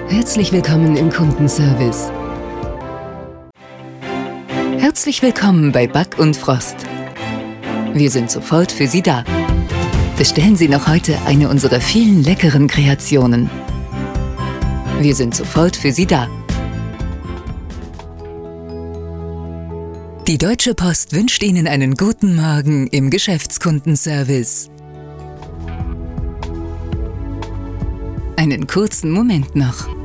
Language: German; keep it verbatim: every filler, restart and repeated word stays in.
Herzlich willkommen im Kundenservice. Herzlich willkommen bei Back und Frost. Wir sind sofort für Sie da. Bestellen Sie noch heute eine unserer vielen leckeren Kreationen. Wir sind sofort für Sie da. Die Deutsche Post wünscht Ihnen einen guten Morgen im Geschäftskundenservice. Einen kurzen Moment noch.